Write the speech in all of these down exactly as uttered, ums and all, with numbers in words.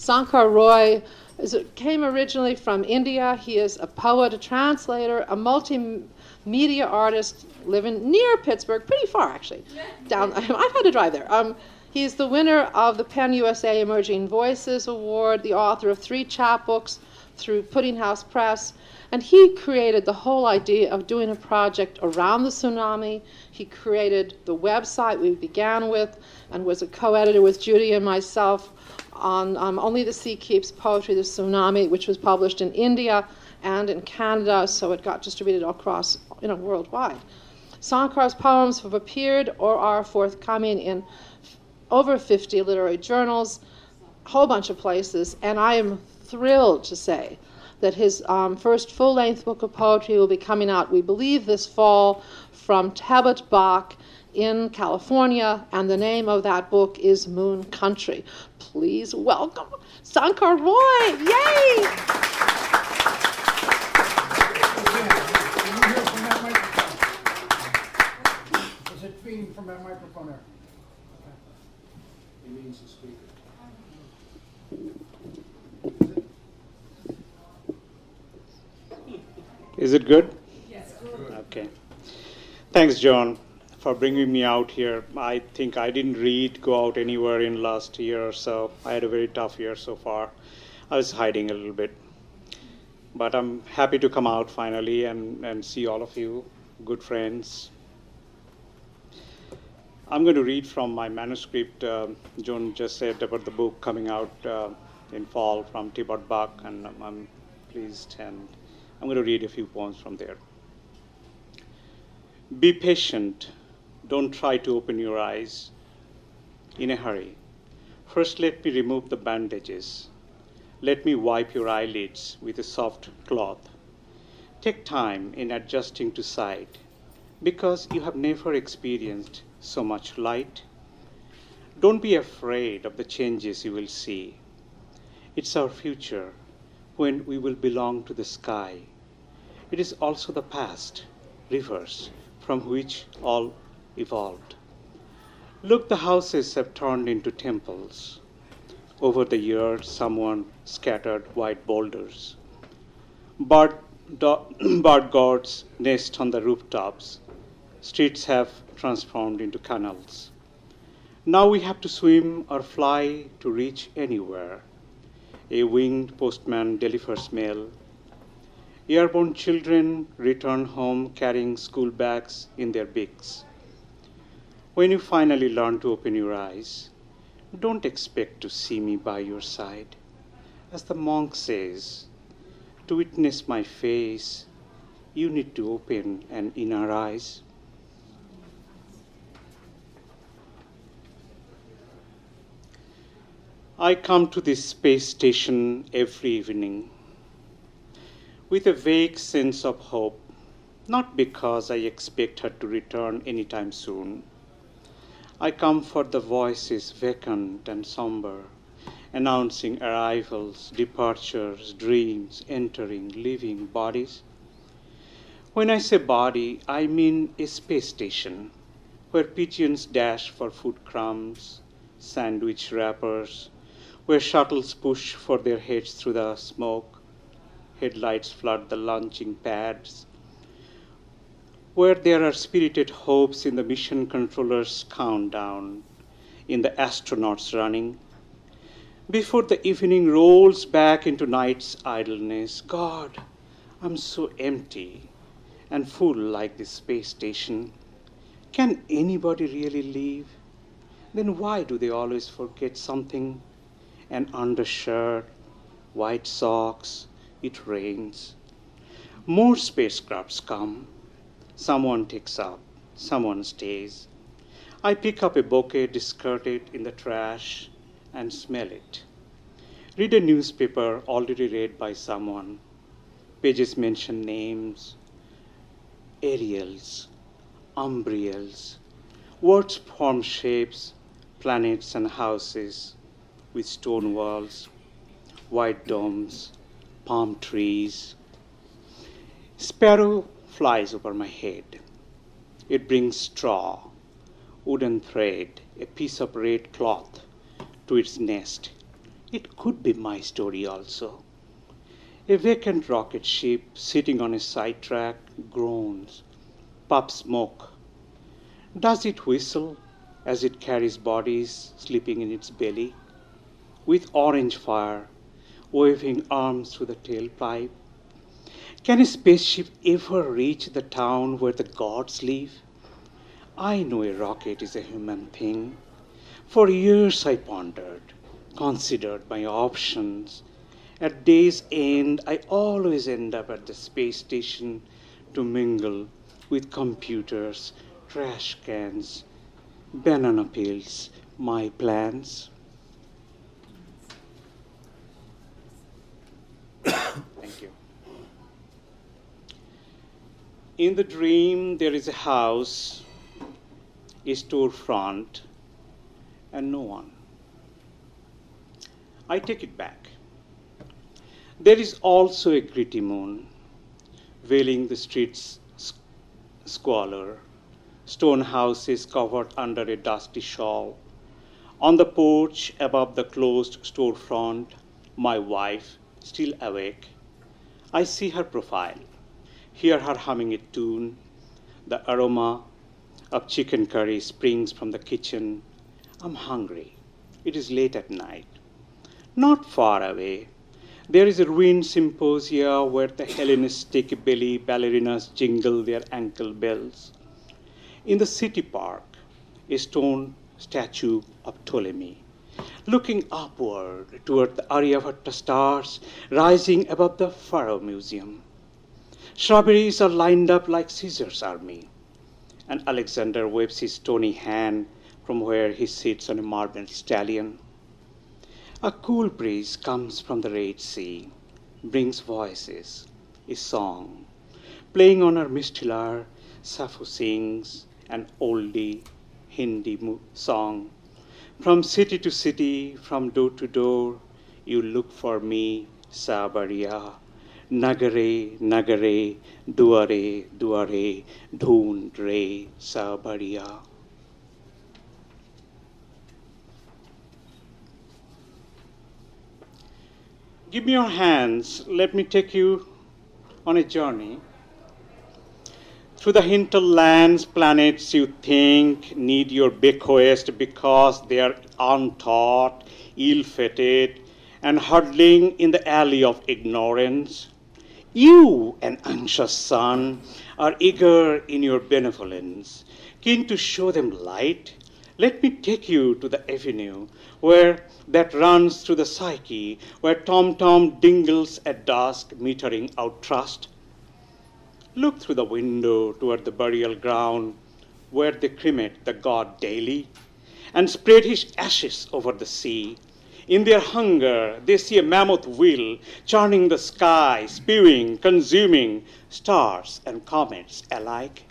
Sankar Roy is, came originally from India. He is a poet, a translator, a multimedia artist living near Pittsburgh, pretty far actually. Down, I've had to drive there. Um, he's the winner of the Penn U S A Emerging Voices Award, the author of three chapbooks through Pudding House Press, and he created the whole idea of doing a project around the tsunami. He created the website we began with and was a co-editor with Judy and myself on um, Only the Sea Keeps Poetry, the Tsunami, which was published in India and in Canada, so it got distributed across, you know, worldwide. Sankar's poems have appeared or are forthcoming in over fifty literary journals, a whole bunch of places, and I am thrilled to say that his um, first full-length book of poetry will be coming out, we believe, this fall from Tabot Bach in California, and the name of that book is Moon Country. Please welcome Sankar Roy. Yay! Is it being from that microphone there? He means the speaker. Is it good? Yes. Okay. Thanks, John, for bringing me out here. I think I didn't read, go out anywhere in last year or so. I had a very tough year so far. I was hiding a little bit. But I'm happy to come out finally and, and see all of you, good friends. I'm going to read from my manuscript. Uh, John just said about the book coming out uh, in fall from Tabot Bach, and I'm, I'm pleased, and I'm going to read a few poems from there. Be patient. Don't try to open your eyes in a hurry. First, let me remove the bandages. Let me wipe your eyelids with a soft cloth. Take time in adjusting to sight, because you have never experienced so much light. Don't be afraid of the changes you will see. It's our future, when we will belong to the sky. It is also the past, rivers, from which all evolved. Look, the houses have turned into temples. Over the years, someone scattered white boulders. Bird, do- bird gods nest on the rooftops. Streets have transformed into canals. Now we have to swim or fly to reach anywhere. A winged postman delivers mail. Airborne children return home carrying school bags in their beaks. When you finally learn to open your eyes, don't expect to see me by your side. As the monk says, to witness my face, you need to open an inner eyes. I come to this space station every evening with a vague sense of hope, not because I expect her to return anytime soon. I come for the voices vacant and somber, announcing arrivals, departures, dreams, entering, leaving bodies. When I say body, I mean a space station where pigeons dash for food crumbs, sandwich wrappers, where shuttles push for their heads through the smoke, headlights flood the launching pads, where there are spirited hopes in the mission controller's countdown, in the astronauts running. Before the evening rolls back into night's idleness, God, I'm so empty and full like this space station. Can anybody really leave? Then why do they always forget something? An undershirt, white socks, it rains. More spacecrafts come. Someone takes up, someone stays. I pick up a bouquet discarded in the trash and smell it. Read a newspaper already read by someone. Pages mention names, Ariels, umbriels. Words form shapes, planets and houses with stone walls, white domes, palm trees. Sparrow flies over my head. It brings straw, wooden thread, a piece of red cloth to its nest. It could be my story also. A vacant rocket ship sitting on a sidetrack groans, puffs smoke. Does it whistle as it carries bodies sleeping in its belly? With orange fire waving arms through the tailpipe? Can a spaceship ever reach the town where the gods live? I know a rocket is a human thing. For years I pondered, considered my options. At day's end, I always end up at the space station to mingle with computers, trash cans, banana peels, my plans. Thank you. In the dream, there is a house, a storefront, and no one. I take it back. There is also a gritty moon, veiling the streets' squalor, stone houses covered under a dusty shawl. On the porch above the closed storefront, my wife, still awake. I see her profile, hear her humming a tune. The aroma of chicken curry springs from the kitchen. I'm hungry. It is late at night. Not far away, there is a ruined symposia where the Hellenistic belly ballerinas jingle their ankle bells. In the city park, a stone statue of Ptolemy, looking upward toward the Aryabhatta stars rising above the Pharaoh Museum. Strawberries are lined up like Caesar's army, and Alexander waves his stony hand from where he sits on a marble stallion. A cool breeze comes from the Red Sea, brings voices, a song. Playing on her mistlar, Sappho sings an oldie Hindi song. From city to city, from door to door, you look for me, Sabaria. Nagare, nagare, duare, duare, dhoond re, Sabaria. Give me your hands. Let me take you on a journey through the hinterlands, planets you think need your bequest because they are untaught, ill-fated, and huddling in the alley of ignorance. You, an anxious son, are eager in your benevolence, keen to show them light. Let me take you to the avenue where that runs through the psyche, where tom-tom dingles at dusk, metering out trust. Look through the window toward the burial ground, where they cremate the god daily, and spread his ashes over the sea. In their hunger, they see a mammoth wheel churning the sky, spewing, consuming stars and comets alike.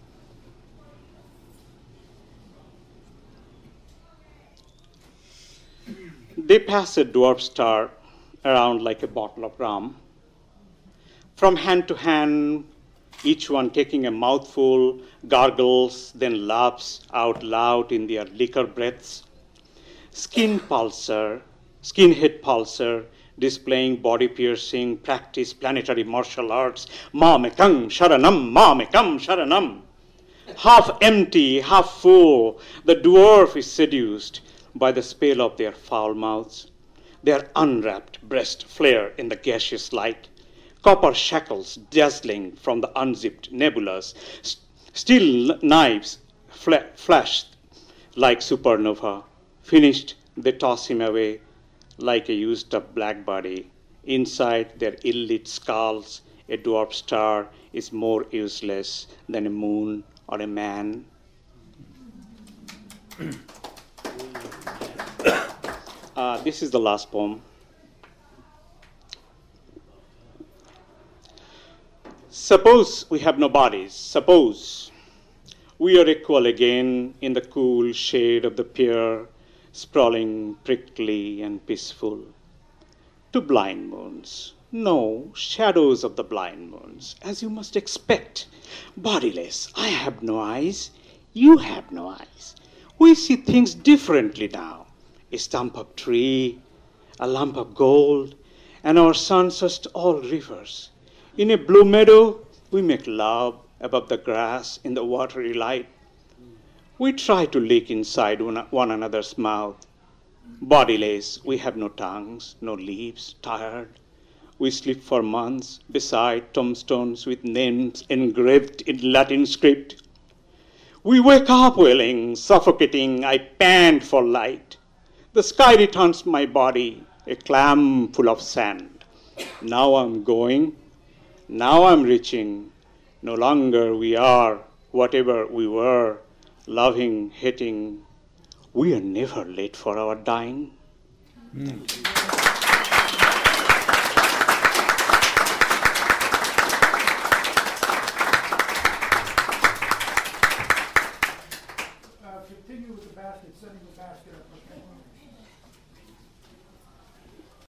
They pass a dwarf star around like a bottle of rum. From hand to hand, each one taking a mouthful, gargles, then laughs out loud in their liquor breaths. Skin pulsar, skinhead pulsar, displaying body-piercing practice, planetary martial arts. Mamekam sharanam, mamekam sharanam. Half empty, half full, the dwarf is seduced by the spell of their foul mouths. Their unwrapped breast flare in the gaseous light. Copper shackles dazzling from the unzipped nebulas. St- steel knives fla- flash like supernova. Finished, they toss him away like a used-up black body. Inside their ill-lit skulls, a dwarf star is more useless than a moon or a man. Uh, this is the last poem. Suppose we have no bodies. Suppose we are equal again in the cool shade of the pier, sprawling, prickly, and peaceful. To blind moons. No, shadows of the blind moons, as you must expect. Bodiless. I have no eyes. You have no eyes. We see things differently now. A stump of tree, a lump of gold, and our suns just all rivers. In a blue meadow, we make love above the grass in the watery light. We try to lick inside one, one another's mouth. Bodiless, we have no tongues, no lips, tired. We sleep for months beside tombstones with names engraved in Latin script. We wake up wailing, suffocating, I pant for light. The sky returns my body, a clam full of sand. Now I'm going, now I'm reaching. No longer we are whatever we were, loving, hating. We are never late for our dying. Mm.